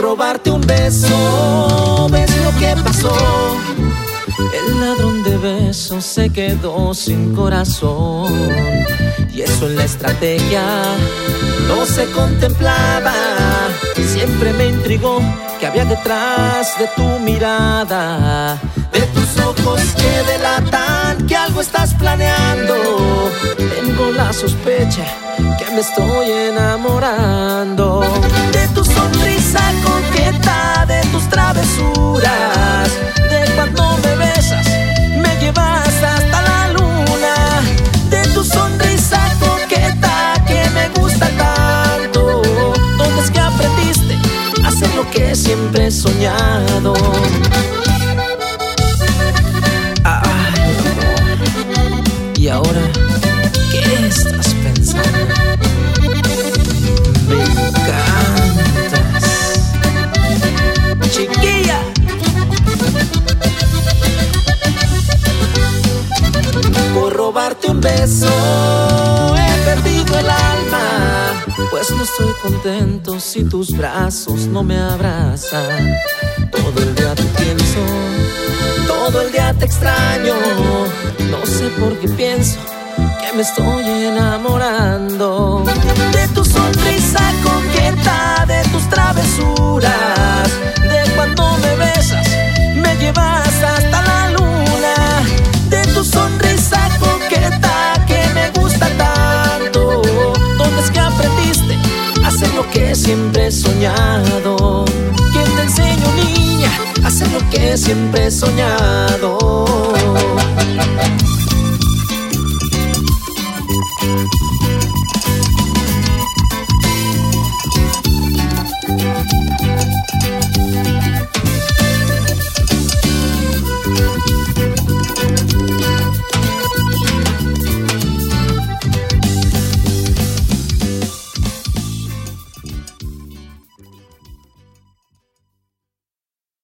robarte un beso. ¿Ves lo que pasó? El ladrón de besos se quedó sin corazón. Y eso en la estrategia no se contemplaba. Siempre me intrigó que había detrás de tu mirada, de tus ojos que delatan que algo estás planeando. Tengo la sospecha que me estoy enamorando de tu sonrisa coqueta, de tus travesuras, de cuando me besas, me llevas hasta la luna, de tu sonrisa coqueta que me gusta tanto. ¿Dónde es que aprendiste a hacer lo que siempre he soñado? ¿Y ahora qué estás pensando? Me encantas, chiquilla. Por robarte un beso he perdido el alma, pues no estoy contento si tus brazos no me abrazan. Todo el día te pienso, todo el día te extraño. No sé por qué pienso que me estoy enamorando de tu sonrisa coqueta, de tus travesuras, de cuando me besas, me llevas hasta la luna, de tu sonrisa coqueta que me gusta tanto. ¿Dónde es que aprendiste a hacer lo que siempre he soñado? ¿Quién te enseñó, niña, a hacer lo que siempre he soñado?